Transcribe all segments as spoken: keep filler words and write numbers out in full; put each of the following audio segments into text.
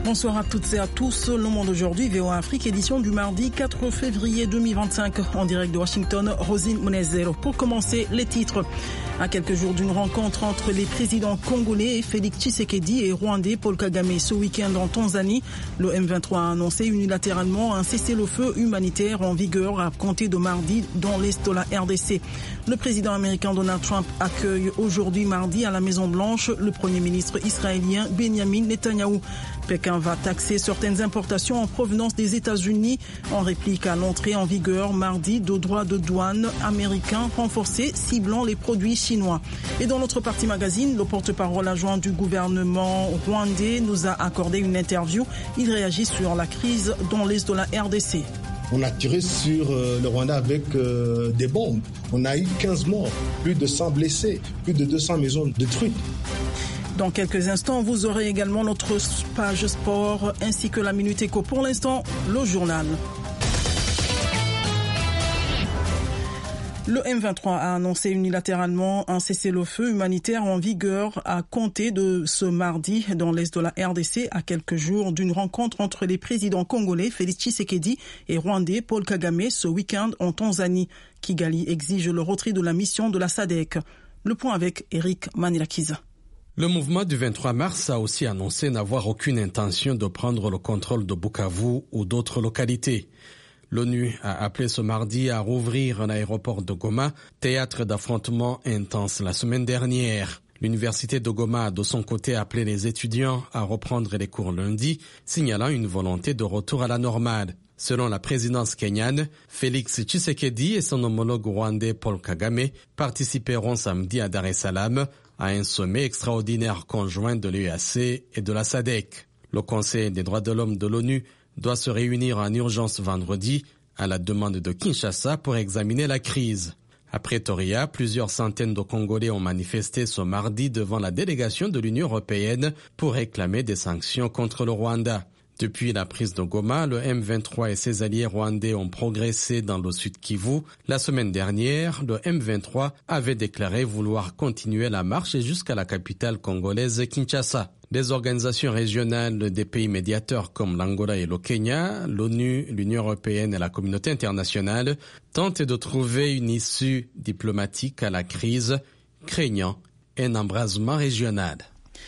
Bonsoir à toutes et à tous. Le Monde aujourd'hui, V O A Afrique, édition du mardi quatre février deux mille vingt-cinq. En direct de Washington, Rosine Munezero. Pour commencer, les titres. À quelques jours d'une rencontre entre les présidents congolais Félix Tshisekedi et rwandais Paul Kagame ce week-end en Tanzanie, le M vingt-trois a annoncé unilatéralement un cessez-le-feu humanitaire en vigueur à compter de mardi dans l'est de la R D C. Le président américain Donald Trump accueille aujourd'hui mardi à la Maison-Blanche le premier ministre israélien Benjamin Netanyahou. Pékin va taxer certaines importations en provenance des États-Unis en réplique à l'entrée en vigueur mardi de droits de douane américains renforcés ciblant les produits chinois. Et dans notre partie magazine, le porte-parole adjoint du gouvernement rwandais nous a accordé une interview. Il réagit sur la crise dans l'est de la R D C. On a tiré sur euh, le Rwanda avec euh, des bombes. On a eu quinze morts, plus de cent blessés, plus de deux cents maisons détruites. Dans quelques instants, vous aurez également notre page sport ainsi que la Minute Éco. Pour l'instant, le journal. Le M vingt-trois a annoncé unilatéralement un cessez-le-feu humanitaire en vigueur à compter de ce mardi dans l'est de la R D C, à quelques jours d'une rencontre entre les présidents congolais Félix Tshisekedi et rwandais Paul Kagame ce week-end en Tanzanie. Kigali exige le retrait de la mission de la S A D C. Le point avec Eric Manilakiza. Le mouvement du vingt-trois mars a aussi annoncé n'avoir aucune intention de prendre le contrôle de Bukavu ou d'autres localités. L'ONU a appelé ce mardi à rouvrir un aéroport de Goma, théâtre d'affrontements intenses la semaine dernière. L'université de Goma a de son côté appelé les étudiants à reprendre les cours lundi, signalant une volonté de retour à la normale. Selon la présidence kenyane, Félix Tshisekedi et son homologue rwandais Paul Kagame participeront samedi à Dar es Salaam à un sommet extraordinaire conjoint de l'U A C et de la S A D C. Le Conseil des droits de l'homme de l'ONU doit se réunir en urgence vendredi à la demande de Kinshasa pour examiner la crise. À Pretoria, plusieurs centaines de Congolais ont manifesté ce mardi devant la délégation de l'Union européenne pour réclamer des sanctions contre le Rwanda. Depuis la prise de Goma, le M vingt-trois et ses alliés rwandais ont progressé dans le sud Kivu. La semaine dernière, le M vingt-trois avait déclaré vouloir continuer la marche jusqu'à la capitale congolaise Kinshasa. Des organisations régionales des pays médiateurs comme l'Angola et le Kenya, l'ONU, l'Union européenne et la communauté internationale tentent de trouver une issue diplomatique à la crise, craignant un embrasement régional.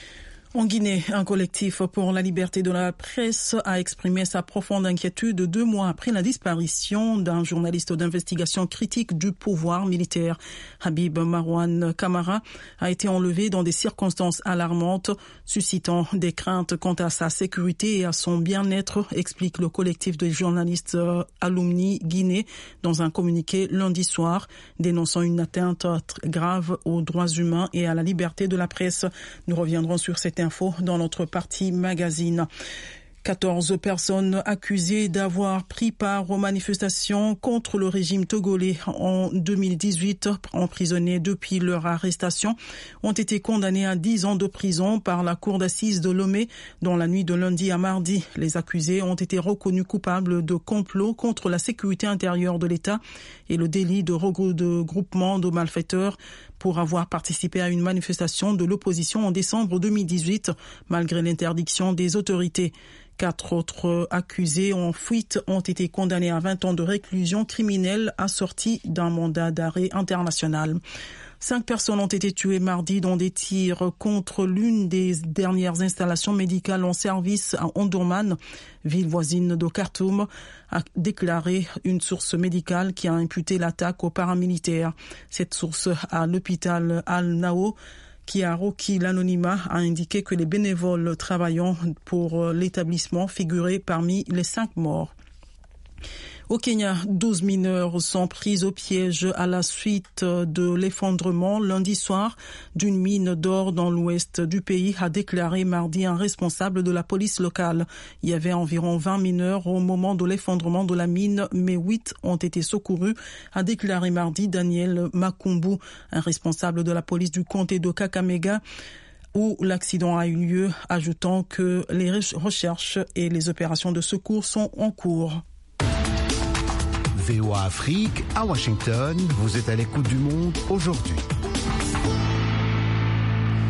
En Guinée, un collectif pour la liberté de la presse a exprimé sa profonde inquiétude deux mois après la disparition d'un journaliste d'investigation critique du pouvoir militaire. Habib Marwan Kamara a été enlevé dans des circonstances alarmantes, suscitant des craintes quant à sa sécurité et à son bien-être, explique le collectif de journalistes Alumni Guinée dans un communiqué lundi soir, dénonçant une atteinte grave aux droits humains et à la liberté de la presse. Nous reviendrons sur cette info dans notre partie magazine. quatorze personnes accusées d'avoir pris part aux manifestations contre le régime togolais en deux mille dix-huit, emprisonnées depuis leur arrestation, ont été condamnées à dix ans de prison par la cour d'assises de Lomé dans la nuit de lundi à mardi. Les accusés ont été reconnus coupables de complot contre la sécurité intérieure de l'État et le délit de regroupement de malfaiteurs pour avoir participé à une manifestation de l'opposition en décembre deux mille dix-huit, malgré l'interdiction des autorités. Quatre autres accusés en fuite ont été condamnés à vingt ans de réclusion criminelle assortie d'un mandat d'arrêt international. Cinq personnes ont été tuées mardi dans des tirs contre l'une des dernières installations médicales en service à Omdurman, ville voisine de Khartoum, a déclaré une source médicale qui a imputé l'attaque aux paramilitaires. Cette source à l'hôpital Al-Nao, qui a requis l'anonymat, a indiqué que les bénévoles travaillant pour l'établissement figuraient parmi les cinq morts. Au Kenya, douze mineurs sont pris au piège à la suite de l'effondrement lundi soir d'une mine d'or dans l'ouest du pays, a déclaré mardi un responsable de la police locale. Il y avait environ vingt mineurs au moment de l'effondrement de la mine, mais huit ont été secourus, a déclaré mardi Daniel Makumbu, un responsable de la police du comté de Kakamega, où l'accident a eu lieu, ajoutant que les recherches et les opérations de secours sont en cours. V O A Afrique, à Washington, vous êtes à l'écoute du monde aujourd'hui.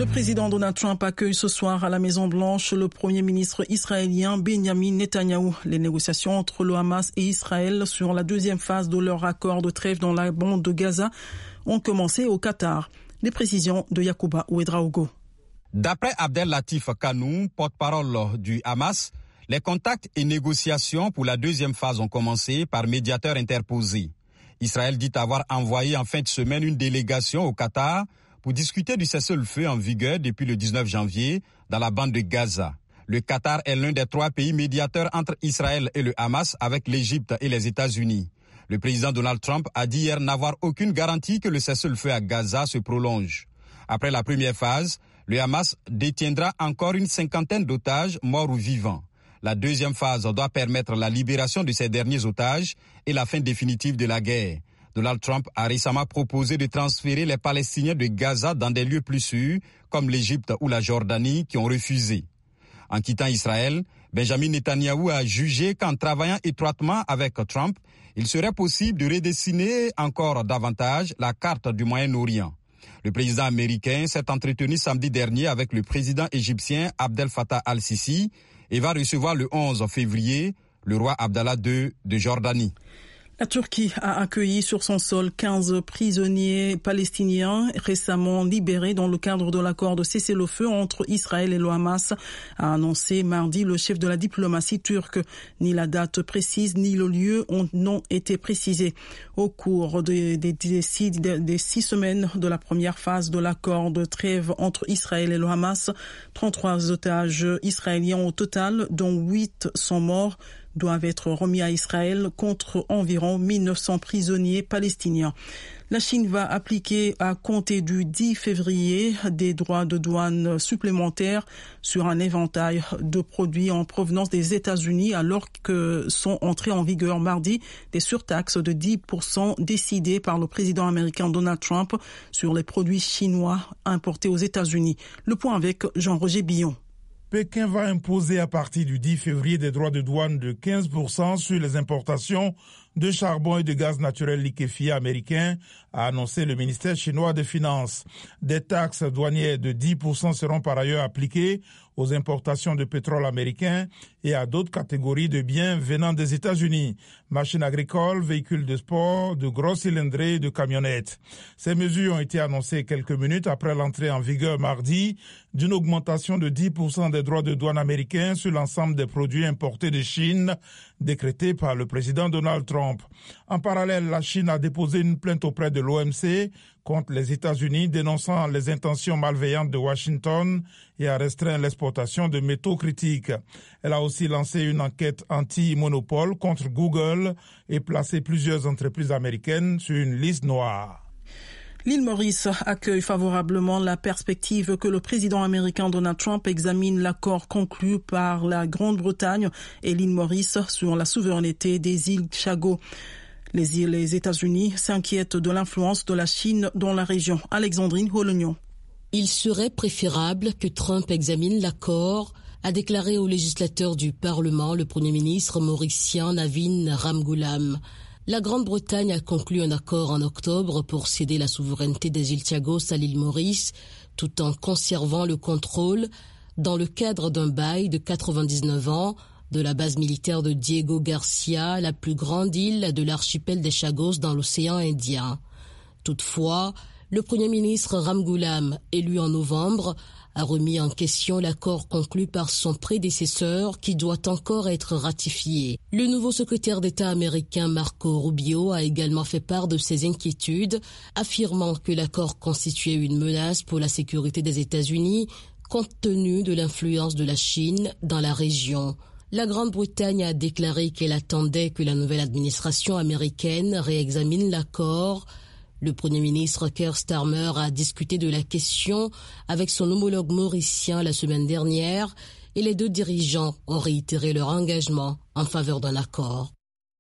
Le président Donald Trump accueille ce soir à la Maison-Blanche le premier ministre israélien Benjamin Netanyahou. Les négociations entre le Hamas et Israël sur la deuxième phase de leur accord de trêve dans la bande de Gaza ont commencé au Qatar. Les précisions de Yacouba Ouedraogo. D'après Abdel Latif Kanou, porte-parole du Hamas, les contacts et négociations pour la deuxième phase ont commencé par médiateurs interposés. Israël dit avoir envoyé en fin de semaine une délégation au Qatar pour discuter du cessez-le-feu en vigueur depuis le dix-neuf janvier dans la bande de Gaza. Le Qatar est l'un des trois pays médiateurs entre Israël et le Hamas avec l'Égypte et les États-Unis. Le président Donald Trump a dit hier n'avoir aucune garantie que le cessez-le-feu à Gaza se prolonge. Après la première phase, le Hamas détiendra encore une cinquantaine d'otages morts ou vivants. La deuxième phase doit permettre la libération de ces derniers otages et la fin définitive de la guerre. Donald Trump a récemment proposé de transférer les Palestiniens de Gaza dans des lieux plus sûrs, comme l'Égypte ou la Jordanie, qui ont refusé. En quittant Israël, Benjamin Netanyahou a jugé qu'en travaillant étroitement avec Trump, il serait possible de redessiner encore davantage la carte du Moyen-Orient. Le président américain s'est entretenu samedi dernier avec le président égyptien Abdel Fattah al-Sisi et va recevoir le onze février le roi Abdallah deux de Jordanie. La Turquie a accueilli sur son sol quinze prisonniers palestiniens récemment libérés dans le cadre de l'accord de cessez-le-feu entre Israël et le Hamas, a annoncé mardi le chef de la diplomatie turque. Ni la date précise ni le lieu n'ont été précisés. Au cours des, des, des, six, des six semaines de la première phase de l'accord de trêve entre Israël et le Hamas, trente-trois otages israéliens au total, dont huit sont morts, doivent être remis à Israël contre environ mille neuf cents prisonniers palestiniens. La Chine va appliquer à compter du dix février des droits de douane supplémentaires sur un éventail de produits en provenance des États-Unis alors que sont entrées en vigueur mardi des surtaxes de dix pour cent décidées par le président américain Donald Trump sur les produits chinois importés aux États-Unis. Le point avec Jean-Roger Billon. Pékin va imposer à partir du dix février des droits de douane de quinze pour cent sur les importations de charbon et de gaz naturel liquéfié américain, a annoncé le ministère chinois des Finances. Des taxes douanières de dix pour cent seront par ailleurs appliquées aux importations de pétrole américain et à d'autres catégories de biens venant des États-Unis, machines agricoles, véhicules de sport, de gros cylindrés et de camionnettes. Ces mesures ont été annoncées quelques minutes après l'entrée en vigueur mardi d'une augmentation de dix pour cent des droits de douane américains sur l'ensemble des produits importés de Chine, décrétée par le président Donald Trump. En parallèle, la Chine a déposé une plainte auprès de l'O M C contre les États-Unis, dénonçant les intentions malveillantes de Washington et a restreint l'exportation de métaux critiques. Elle a aussi lancé une enquête anti-monopole contre Google et placé plusieurs entreprises américaines sur une liste noire. L'île Maurice accueille favorablement la perspective que le président américain Donald Trump examine l'accord conclu par la Grande-Bretagne et l'île Maurice sur la souveraineté des îles Chagos. Les îles les États-Unis s'inquiètent de l'influence de la Chine dans la région. Alexandrine Holognon. Il serait préférable que Trump examine l'accord, a déclaré aux législateurs du Parlement le Premier ministre mauricien Navin Ramgoolam. La Grande-Bretagne a conclu un accord en octobre pour céder la souveraineté des îles Chagos à l'île Maurice, tout en conservant le contrôle, dans le cadre d'un bail de quatre-vingt-dix-neuf ans, de la base militaire de Diego Garcia, la plus grande île de l'archipel des Chagos dans l'océan Indien. Toutefois, le Premier ministre Ramgoolam, élu en novembre, a remis en question l'accord conclu par son prédécesseur qui doit encore être ratifié. Le nouveau secrétaire d'État américain Marco Rubio a également fait part de ses inquiétudes, affirmant que l'accord constituait une menace pour la sécurité des États-Unis compte tenu de l'influence de la Chine dans la région. La Grande-Bretagne a déclaré qu'elle attendait que la nouvelle administration américaine réexamine l'accord. Le Premier ministre Keir Starmer a discuté de la question avec son homologue mauricien la semaine dernière et les deux dirigeants ont réitéré leur engagement en faveur d'un accord.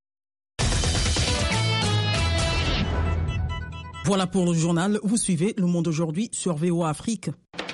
Voilà pour le journal. Vous suivez Le Monde aujourd'hui sur V O A Afrique.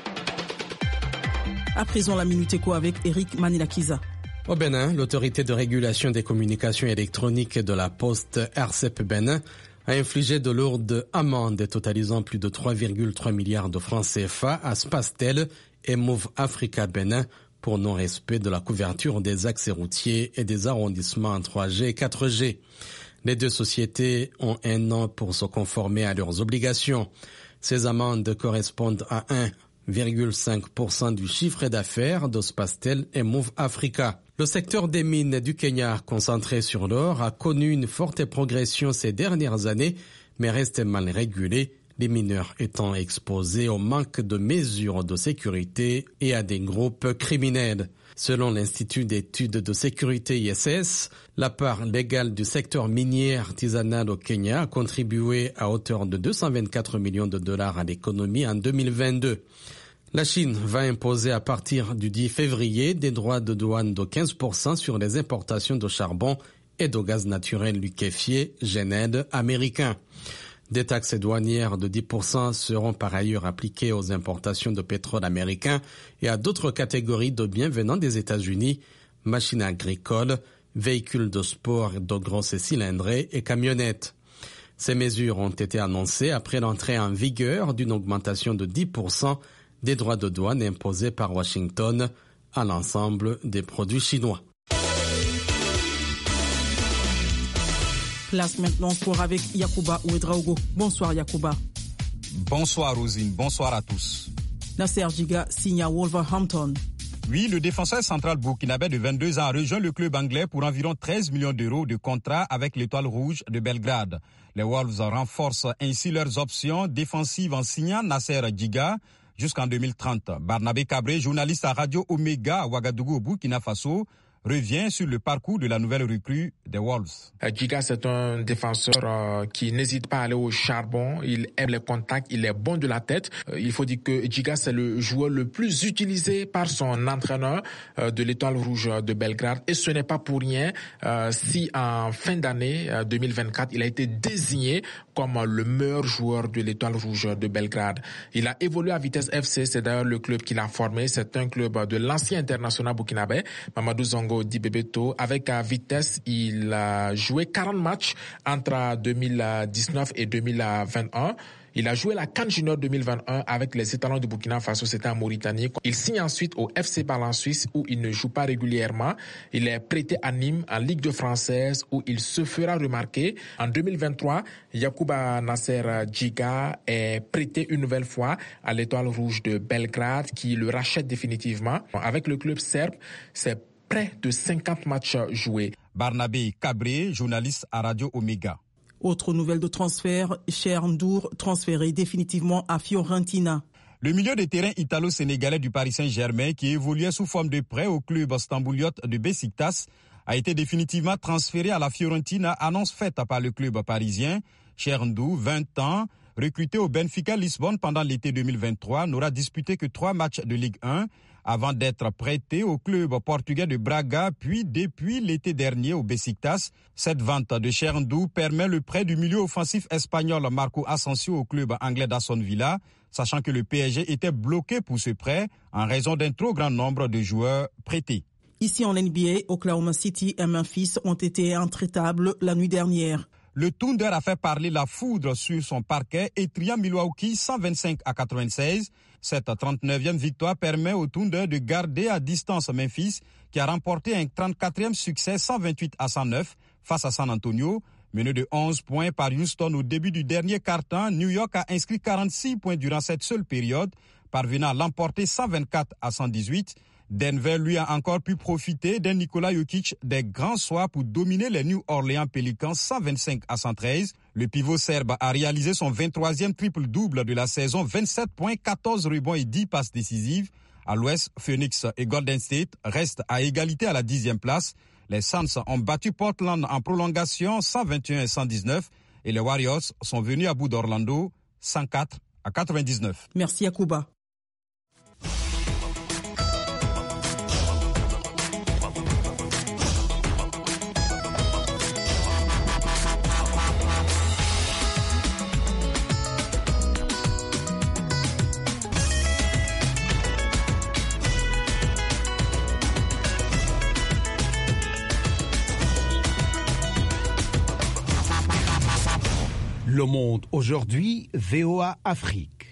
À présent, la Minute Éco avec Eric Manilakiza. Au Bénin, l'autorité de régulation des communications électroniques de la Poste R C E P Bénin a infligé de lourdes amendes totalisant plus de trois virgule trois milliards de francs C F A à Spastel et Move Africa Bénin pour non-respect de la couverture des accès routiers et des arrondissements en trois G et quatre G. Les deux sociétés ont un an pour se conformer à leurs obligations. Ces amendes correspondent à un virgule cinq pour cent du chiffre d'affaires de Spastel et Move Africa. Le secteur des mines du Kenya, concentré sur l'or, a connu une forte progression ces dernières années, mais reste mal régulé, les mineurs étant exposés au manque de mesures de sécurité et à des groupes criminels. Selon l'Institut d'études de sécurité I S S, la part légale du secteur minier artisanal au Kenya a contribué à hauteur de deux cent vingt-quatre millions de dollars à l'économie en deux mille vingt-deux. La Chine va imposer à partir du dix février des droits de douane de quinze pour cent sur les importations de charbon et de gaz naturel liquéfié G N E D américain. Des taxes douanières de dix pour cent seront par ailleurs appliquées aux importations de pétrole américain et à d'autres catégories de biens venant des États-Unis, machines agricoles, véhicules de sport de grosses cylindrées et camionnettes. Ces mesures ont été annoncées après l'entrée en vigueur d'une augmentation de dix pour cent des droits de douane imposés par Washington à l'ensemble des produits chinois. Place maintenant pour avec Yacouba Ouedraogo. Bonsoir Yacouba. Bonsoir Rosine, bonsoir à tous. Nasser Djiga signe à Wolverhampton. Oui, le défenseur central burkinabé de vingt-deux ans a rejoint le club anglais pour environ treize millions d'euros de contrat avec l'Étoile rouge de Belgrade. Les Wolves renforcent ainsi leurs options défensives en signant Nasser Djiga jusqu'en deux mille trente. Barnabé Cabré, journaliste à Radio Omega à Ouagadougou au Burkina Faso, revient sur le parcours de la nouvelle recrue des Wolves. Djiga, c'est un défenseur euh, qui n'hésite pas à aller au charbon. Il aime les contacts, il est bon de la tête. Euh, il faut dire que Djiga, c'est le joueur le plus utilisé par son entraîneur euh, de l'Étoile rouge de Belgrade. Et ce n'est pas pour rien euh, si en fin d'année euh, deux mille vingt-quatre, il a été désigné comme le meilleur joueur de l'Étoile rouge de Belgrade. Il a évolué à Vitesse F C, c'est d'ailleurs le club qu'il a formé. C'est un club de l'ancien international burkinabé, Mamadou Zongo Di Bebeto. Avec à Vitesse, il a joué quarante matchs entre deux mille dix-neuf et deux mille vingt et un. Il a joué la CAN Junior deux mille vingt et un avec les étalons du Burkina Faso, c'était en Mauritanie. Il signe ensuite au F C Bâle en Suisse où il ne joue pas régulièrement. Il est prêté à Nîmes en Ligue deux française où il se fera remarquer. En deux mille vingt-trois, Yacouba Nasser Djiga est prêté une nouvelle fois à l'Étoile rouge de Belgrade qui le rachète définitivement. Avec le club serbe, c'est près de cinquante matchs joués. Barnabé Cabré, journaliste à Radio Omega. Autre nouvelle de transfert, Cher Ndour transféré définitivement à Fiorentina. Le milieu de terrain italo-sénégalais du Paris Saint-Germain qui évoluait sous forme de prêt au club stambouliote de Beşiktaş a été définitivement transféré à la Fiorentina, annonce faite par le club parisien. Cher Ndour, vingt ans, recruté au Benfica Lisbonne pendant l'été deux mille vingt-trois, n'aura disputé que trois matchs de Ligue un avant d'être prêté au club portugais de Braga, puis depuis l'été dernier au Beşiktaş. Cette vente de Cher Ndour permet le prêt du milieu offensif espagnol Marco Asensio au club anglais d'Aston Villa, sachant que le P S G était bloqué pour ce prêt en raison d'un trop grand nombre de joueurs prêtés. Ici en N B A, Oklahoma City et Memphis ont été intraitables la nuit dernière. Le Thunder a fait parler la foudre sur son parquet, étriant Milwaukee cent vingt-cinq à quatre-vingt-seize. Cette trente-neuvième victoire permet au Thunder de garder à distance Memphis, qui a remporté un trente-quatrième succès cent vingt-huit à cent neuf face à San Antonio. Mené de onze points par Houston au début du dernier quart-temps, New York a inscrit quarante-six points durant cette seule période, parvenant à l'emporter cent vingt-quatre à cent dix-huit. Denver, lui, a encore pu profiter d'un Nikola Jokic des grands soirs pour dominer les New Orleans Pelicans cent vingt-cinq à cent treize. Le pivot serbe a réalisé son vingt-troisième triple-double de la saison, vingt-sept points, quatorze rebonds et dix passes décisives. À l'ouest, Phoenix et Golden State restent à égalité à la dixième place. Les Suns ont battu Portland en prolongation cent vingt et un à cent dix-neuf et les Warriors sont venus à bout d'Orlando cent quatre à quatre-vingt-dix-neuf. Merci Yacouba. Le Monde aujourd'hui, V O A Afrique.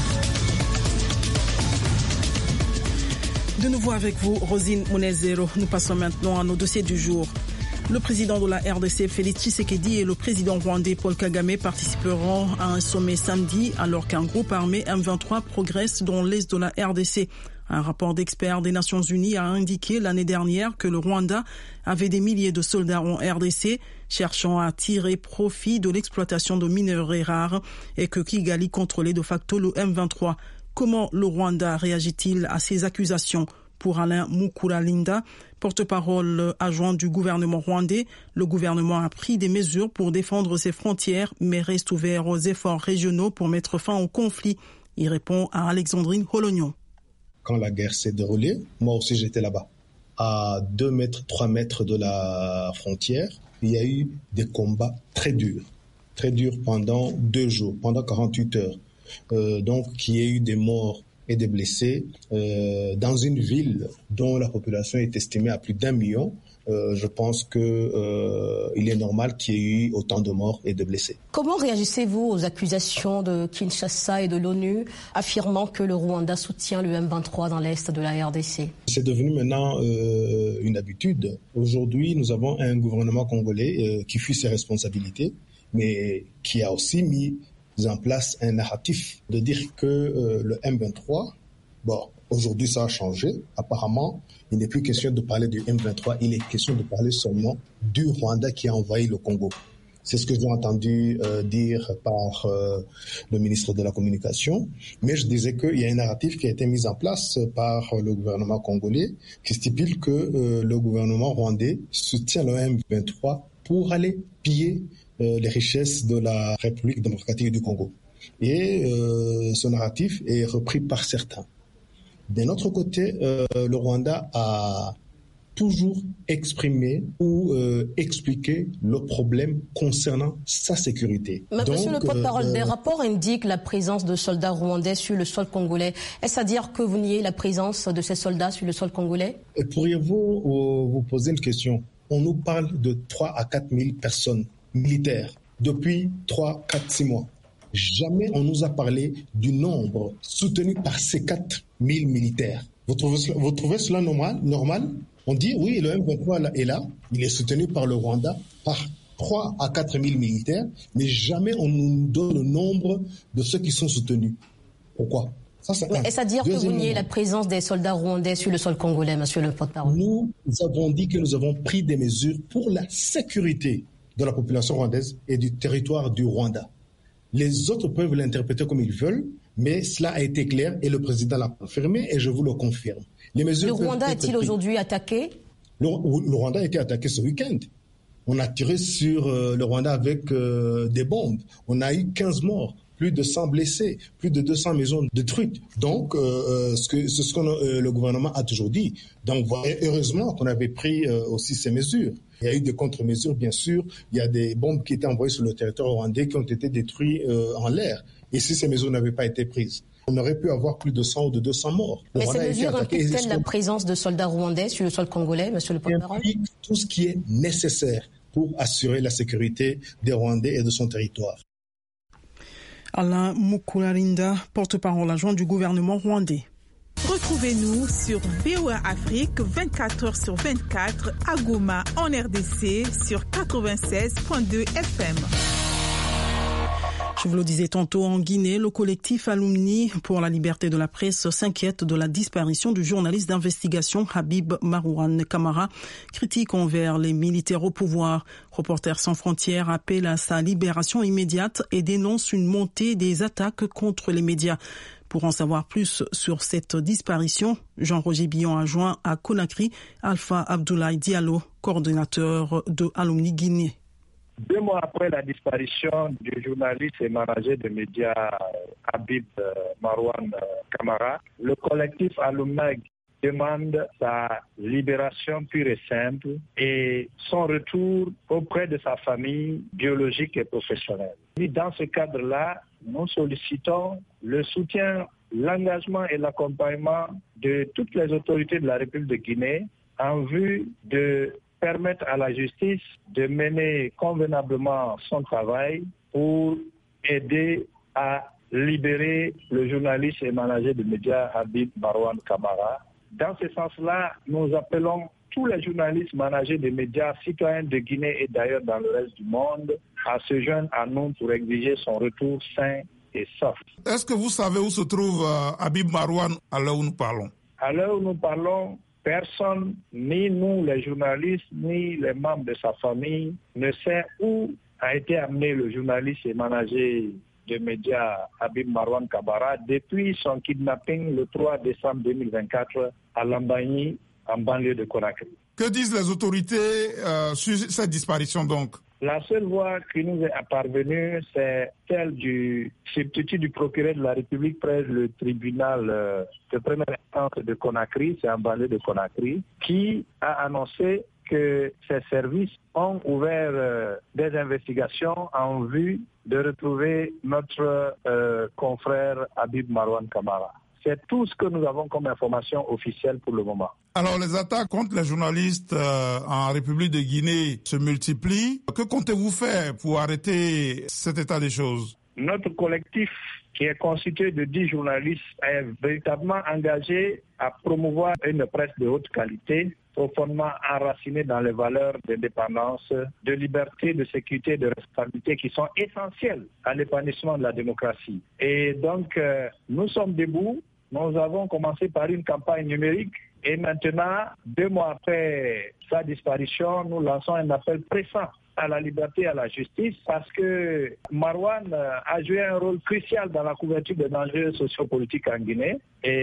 De nouveau avec vous, Rosine Monezero. Nous passons maintenant à nos dossiers du jour. Le président de la R D C, Félix Tshisekedi, et le président rwandais Paul Kagame participeront à un sommet samedi alors qu'un groupe armé M vingt-trois progresse dans l'est de la R D C. Un rapport d'experts des Nations Unies a indiqué l'année dernière que le Rwanda avait des milliers de soldats en R D C cherchant à tirer profit de l'exploitation de minerais rares et que Kigali contrôlait de facto le M vingt-trois. Comment le Rwanda réagit-il à ces accusations? Pour Alain Mukuralinda, porte-parole adjoint du gouvernement rwandais, le gouvernement a pris des mesures pour défendre ses frontières, mais reste ouvert aux efforts régionaux pour mettre fin au conflit. Il répond à Alexandrine Holognon. Quand la guerre s'est déroulée, moi aussi j'étais là-bas. À deux mètres, trois mètres de la frontière, il y a eu des combats très durs. Très durs pendant deux jours, pendant quarante-huit heures. Euh, donc, qu'il y ait eu des morts et des blessés euh, dans une ville dont la population est estimée à plus d'un million. Euh, je pense qu'il euh, est normal qu'il y ait eu autant de morts et de blessés. Comment réagissez-vous aux accusations de Kinshasa et de l'ONU affirmant que le Rwanda soutient le M vingt-trois dans l'est de la R D C? C'est devenu maintenant euh, une habitude. Aujourd'hui, nous avons un gouvernement congolais euh, qui fuit ses responsabilités, mais qui a aussi mis en place un narratif de dire que euh, le M vingt-trois, bon, aujourd'hui ça a changé. Apparemment, il n'est plus question de parler du M vingt-trois, il est question de parler seulement du Rwanda qui a envahi le Congo. C'est ce que j'ai entendu euh, dire par euh, le ministre de la Communication. Mais je disais qu'il y a un narratif qui a été mis en place par le gouvernement congolais qui stipule que euh, le gouvernement rwandais soutient le M vingt-trois pour aller piller les richesses de la République démocratique du Congo. Et euh, ce narratif est repris par certains. D'un autre côté, euh, le Rwanda a toujours exprimé ou euh, expliqué le problème concernant sa sécurité. Mais Donc, monsieur le porte-parole, euh, des rapports indiquent la présence de soldats rwandais sur le sol congolais. Est-ce à dire que vous niez la présence de ces soldats sur le sol congolais? Et pourriez-vous euh, vous poser une question? On nous parle de trois à quatre mille personnes militaires depuis trois, quatre, six mois. Jamais on nous a parlé du nombre soutenu par ces quatre mille militaires. Vous trouvez, vous trouvez cela normal, normal? On dit oui, le M vingt-trois est là, il est soutenu par le Rwanda, par trois à quatre mille militaires, mais jamais on nous donne le nombre de ceux qui sont soutenus. Pourquoi? Ça, c'est Mais est-ce à dire que vous niez la présence des soldats rwandais sur le sol congolais, monsieur le porte-parole? Nous avons dit que nous avons pris des mesures pour la sécurité de la population rwandaise et du territoire du Rwanda. Les autres peuvent l'interpréter comme ils veulent, mais cela a été clair et le président l'a confirmé et je vous le confirme. Les mesures le Rwanda est-il aujourd'hui attaqué? le, le Rwanda a été attaqué ce week-end. On a tiré sur euh, le Rwanda avec euh, des bombes. On a eu quinze morts, plus de cent blessés, plus de deux cents maisons détruites. Donc, euh, ce que, c'est ce que euh, le gouvernement a toujours dit. Donc, heureusement qu'on avait pris euh, aussi ces mesures. Il y a eu des contre-mesures, bien sûr. Il y a des bombes qui étaient envoyées sur le territoire rwandais qui ont été détruites euh, en l'air. Et si ces mesures n'avaient pas été prises, on aurait pu avoir plus de cent ou de deux cents morts. Mais ces mesures impliquent-elles la présence de soldats rwandais sur le sol congolais, monsieur le porte-parole? Implique tout ce qui est nécessaire pour assurer la sécurité des Rwandais et de son territoire. Alain Mukuralinda, porte-parole adjoint du gouvernement rwandais. Retrouvez-nous sur V O A Afrique vingt-quatre heures sur vingt-quatre à Goma en R D C sur quatre-vingt-seize virgule deux F M. Je vous le disais tantôt, en Guinée, le collectif Alumni pour la liberté de la presse s'inquiète de la disparition du journaliste d'investigation Habib Marouane Kamara, critique envers les militaires au pouvoir. Reporters sans frontières appelle à sa libération immédiate et dénonce une montée des attaques contre les médias. Pour en savoir plus sur cette disparition, Jean-Roger Billon a joint à Conakry Alpha Abdoulaye Diallo, coordonnateur de Alumni Guinée. Deux mois après la disparition du journaliste et manager de médias Habib Marouane Kamara, le collectif Alumni demande sa libération pure et simple et son retour auprès de sa famille biologique et professionnelle. Et dans ce cadre-là, nous sollicitons le soutien, l'engagement et l'accompagnement de toutes les autorités de la République de Guinée en vue de permettre à la justice de mener convenablement son travail pour aider à libérer le journaliste et manager de médias Habib Marouane Kamara. Dans ce sens-là, nous appelons tous les journalistes managers des médias citoyens de Guinée et d'ailleurs dans le reste du monde à se joindre à nous pour exiger son retour sain et sauf. Est-ce que vous savez où se trouve euh, Habib Marouane à l'heure où nous parlons? À l'heure où nous parlons, personne, ni nous les journalistes, ni les membres de sa famille, ne sait où a été amené le journaliste et manager de médias Habib Marouane Kamara depuis son kidnapping le trois décembre deux mille vingt-quatre à Lambagne, en banlieue de Conakry. Que disent les autorités euh, sur cette disparition donc? La seule voix qui nous est parvenue, c'est celle du substitut du procureur de la République près le tribunal euh, de première instance de Conakry, c'est en banlieue de Conakry, qui a annoncé que ses services ont ouvert euh, des investigations en vue de retrouver notre euh, confrère Habib Marouane Kamara. C'est tout ce que nous avons comme information officielle pour le moment. Alors, les attaques contre les journalistes euh, en République de Guinée se multiplient. Que comptez-vous faire pour arrêter cet état des choses? Notre collectif, qui est constitué de dix journalistes, est véritablement engagé à promouvoir une presse de haute qualité, profondément enracinée dans les valeurs d'indépendance, de liberté, de sécurité et de responsabilité qui sont essentielles à l'épanouissement de la démocratie. Et donc, euh, nous sommes debout. Nous avons commencé par une campagne numérique et maintenant, deux mois après sa disparition, nous lançons un appel pressant à la liberté et à la justice parce que Marouane a joué un rôle crucial dans la couverture des dangers sociopolitiques en Guinée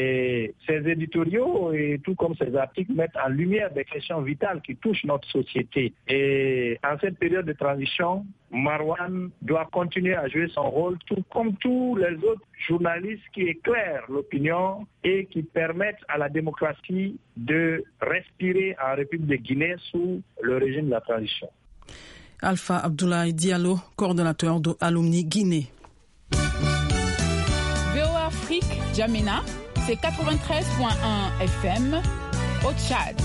et ses éditoriaux et tout comme ses articles mettent en lumière des questions vitales qui touchent notre société. Et en cette période de transition, Marouane doit continuer à jouer son rôle tout comme tous les autres journalistes qui éclairent l'opinion et qui permettent à la démocratie de respirer en République de Guinée sous le régime de la transition. Alpha Abdoulaye Diallo, coordonnateur de Alumni Guinée. V O A Afrique, Djamena, c'est quatre-vingt-treize virgule un F M au Tchad.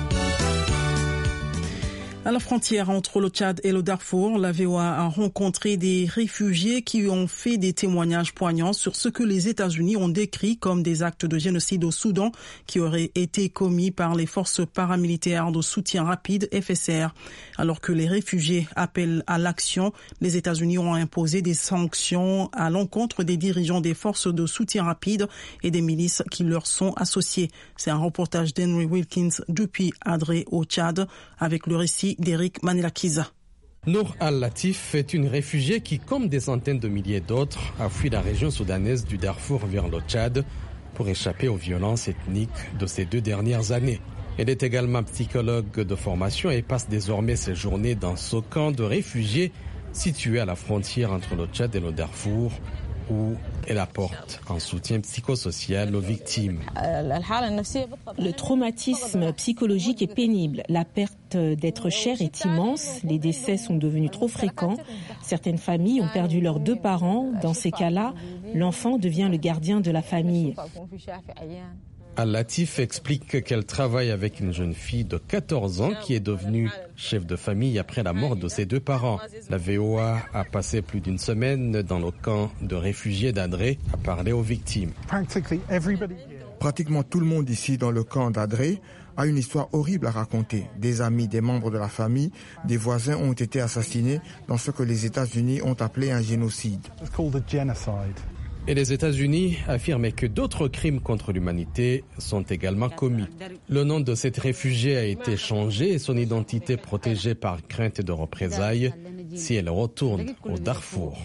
À la frontière entre le Tchad et le Darfour, la V O A a rencontré des réfugiés qui ont fait des témoignages poignants sur ce que les États-Unis ont décrit comme des actes de génocide au Soudan qui auraient été commis par les forces paramilitaires de soutien rapide F S R. Alors que les réfugiés appellent à l'action, les États-Unis ont imposé des sanctions à l'encontre des dirigeants des forces de soutien rapide et des milices qui leur sont associées. C'est un reportage d'Henry Wilkins depuis Adré au Tchad avec le récit d'Eric Manelakiza. Nour Al-Latif est une réfugiée qui, comme des centaines de milliers d'autres, a fui la région soudanaise du Darfour vers le Tchad pour échapper aux violences ethniques de ces deux dernières années. Elle est également psychologue de formation et passe désormais ses journées dans ce camp de réfugiés situé à la frontière entre le Tchad et le Darfour, où elle apporte un soutien psychosocial aux victimes. Le traumatisme psychologique est pénible. La perte d'être cher est immense. Les décès sont devenus trop fréquents. Certaines familles ont perdu leurs deux parents. Dans ces cas-là, l'enfant devient le gardien de la famille. Al-Latif explique qu'elle travaille avec une jeune fille de quatorze ans qui est devenue chef de famille après la mort de ses deux parents. La V O A a passé plus d'une semaine dans le camp de réfugiés d'Adré à parler aux victimes. Pratiquement tout le monde ici dans le camp d'Adré a une histoire horrible à raconter. Des amis, des membres de la famille, des voisins ont été assassinés dans ce que les États-Unis ont appelé un génocide. Et les États-Unis affirmaient que d'autres crimes contre l'humanité sont également commis. Le nom de cette réfugiée a été changé et son identité protégée par crainte de représailles si elle retourne au Darfour.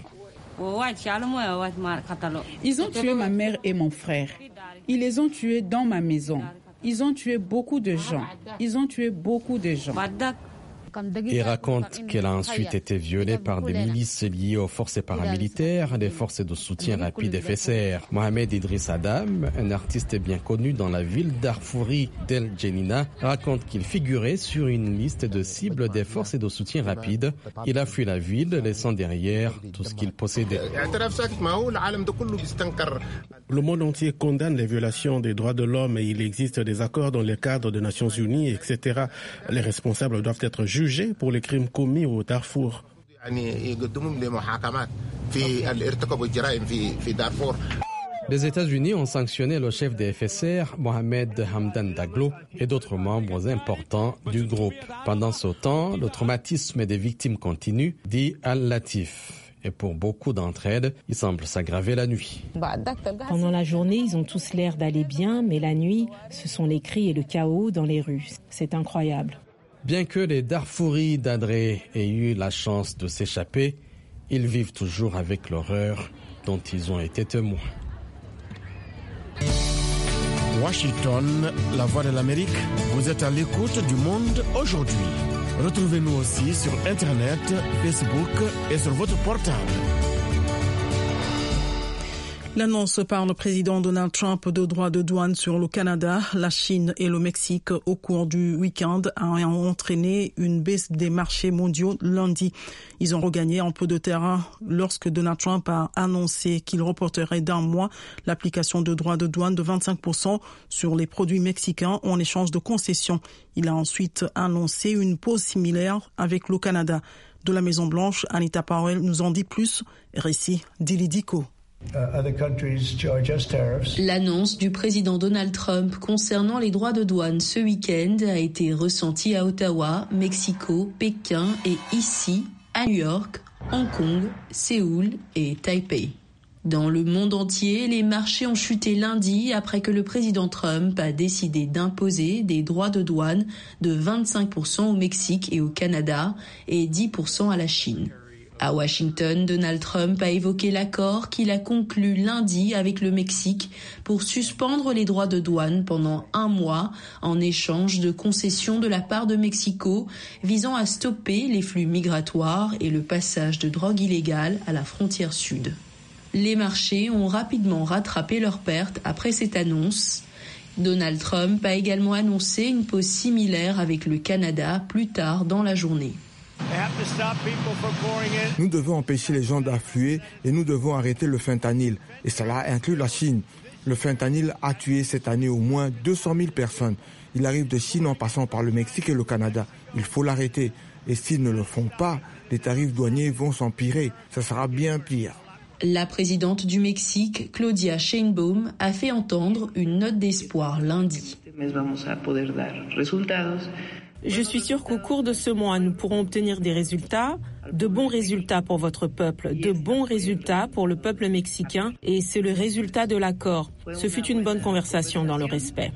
Ils ont tué ma mère et mon frère. Ils les ont tués dans ma maison. Ils ont tué beaucoup de gens. Ils ont tué beaucoup de gens. Et raconte qu'elle a ensuite été violée par des milices liées aux forces paramilitaires, les forces de soutien rapide F S R. Mohamed Idriss Adam, un artiste bien connu dans la ville darfouri d'El Djenina, raconte qu'il figurait sur une liste de cibles des forces de soutien rapide. Il a fui la ville, laissant derrière tout ce qu'il possédait. Le monde entier condamne les violations des droits de l'homme et il existe des accords dans le cadre des Nations Unies, et cetera. Les responsables doivent être jugés pour les crimes commis au Darfour. Les États-Unis ont sanctionné le chef des F S R, Mohamed Hamdan Daglo, et d'autres membres importants du groupe. Pendant ce temps, le traumatisme des victimes continue, dit Al-Latif. Et pour beaucoup d'entre elles, il semble s'aggraver la nuit. Pendant la journée, ils ont tous l'air d'aller bien, mais la nuit, ce sont les cris et le chaos dans les rues. C'est incroyable. Bien que les Darfouris d'Adré aient eu la chance de s'échapper, ils vivent toujours avec l'horreur dont ils ont été témoins. Washington, la voix de l'Amérique, vous êtes à l'écoute du monde aujourd'hui. Retrouvez-nous aussi sur Internet, Facebook et sur votre portable. L'annonce par le président Donald Trump de droits de douane sur le Canada, la Chine et le Mexique au cours du week-end a entraîné une baisse des marchés mondiaux lundi. Ils ont regagné un peu de terrain lorsque Donald Trump a annoncé qu'il reporterait d'un mois l'application de droits de douane de vingt-cinq pour cent sur les produits mexicains en échange de concessions. Il a ensuite annoncé une pause similaire avec le Canada. De la Maison-Blanche, Anita Powell nous en dit plus. Récit d'Ili Diko. L'annonce du président Donald Trump concernant les droits de douane ce week-end a été ressentie à Ottawa, Mexico, Pékin et ici, à New York, Hong Kong, Séoul et Taipei. Dans le monde entier, les marchés ont chuté lundi après que le président Trump a décidé d'imposer des droits de douane de vingt-cinq pour cent au Mexique et au Canada et dix pour cent à la Chine. À Washington, Donald Trump a évoqué l'accord qu'il a conclu lundi avec le Mexique pour suspendre les droits de douane pendant un mois en échange de concessions de la part de Mexico visant à stopper les flux migratoires et le passage de drogue illégale à la frontière sud. Les marchés ont rapidement rattrapé leurs pertes après cette annonce. Donald Trump a également annoncé une pause similaire avec le Canada plus tard dans la journée. Nous devons empêcher les gens d'affluer et nous devons arrêter le fentanyl. Et cela inclut la Chine. Le fentanyl a tué cette année au moins deux cent mille personnes. Il arrive de Chine en passant par le Mexique et le Canada. Il faut l'arrêter. Et s'ils ne le font pas, les tarifs douaniers vont s'empirer. Ça sera bien pire. La présidente du Mexique, Claudia Sheinbaum, a fait entendre une note d'espoir lundi. Je suis sûre qu'au cours de ce mois, nous pourrons obtenir des résultats, de bons résultats pour votre peuple, de bons résultats pour le peuple mexicain, et c'est le résultat de l'accord. Ce fut une bonne conversation dans le respect.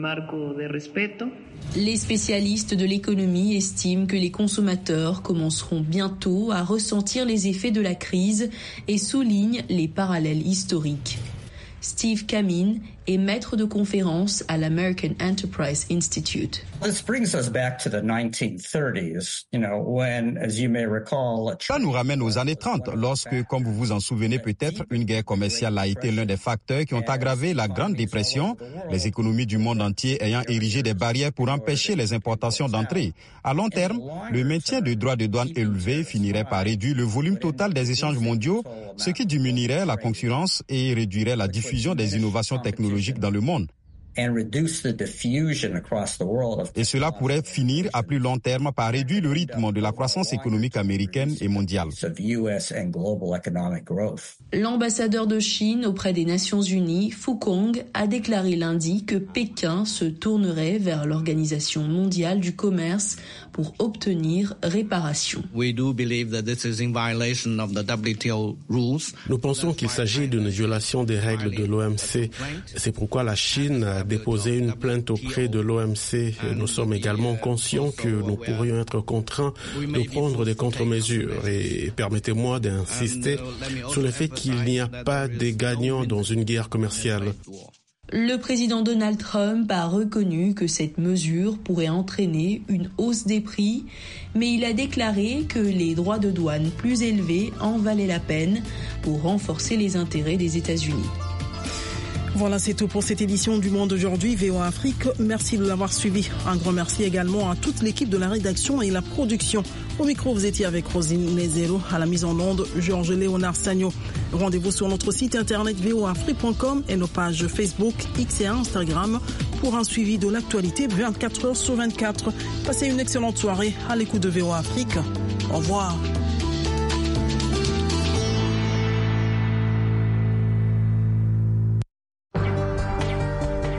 Les spécialistes de l'économie estiment que les consommateurs commenceront bientôt à ressentir les effets de la crise et soulignent les parallèles historiques. Steve Kamine est maître de conférence à l'American Enterprise Institute. Ça nous ramène aux années trente, lorsque, comme vous vous en souvenez peut-être, une guerre commerciale a été l'un des facteurs qui ont aggravé la Grande Dépression, les économies du monde entier ayant érigé des barrières pour empêcher les importations d'entrée. À long terme, le maintien de droits de douane élevés finirait par réduire le volume total des échanges mondiaux, ce qui diminuerait la concurrence et réduirait la diffusion des innovations technologiques dans le monde. Et cela pourrait finir à plus long terme par réduire le rythme de la croissance économique américaine et mondiale. L'ambassadeur de Chine auprès des Nations Unies, Fu Kong, a déclaré lundi que Pékin se tournerait vers l'Organisation mondiale du commerce pour obtenir réparation. Nous pensons qu'il s'agit d'une violation des règles de l'O M C. C'est pourquoi la Chine a déposé une plainte auprès de l'O M C. Nous sommes également conscients que nous pourrions être contraints de prendre des contre-mesures. Et permettez-moi d'insister sur le fait qu'il n'y a pas de gagnants dans une guerre commerciale. Le président Donald Trump a reconnu que cette mesure pourrait entraîner une hausse des prix, mais il a déclaré que les droits de douane plus élevés en valaient la peine pour renforcer les intérêts des États-Unis. Voilà, c'est tout pour cette édition du Monde aujourd'hui, V O A Afrique. Merci de l'avoir suivi. Un grand merci également à toute l'équipe de la rédaction et la production. Au micro, vous étiez avec Rosine Nezero, à la mise en onde, Georges Léonard Sagno. Rendez-vous sur notre site internet v o afrique point com et nos pages Facebook, X et Instagram pour un suivi de l'actualité vingt-quatre heures sur vingt-quatre. Passez une excellente soirée à l'écoute de V O A Afrique. Au revoir.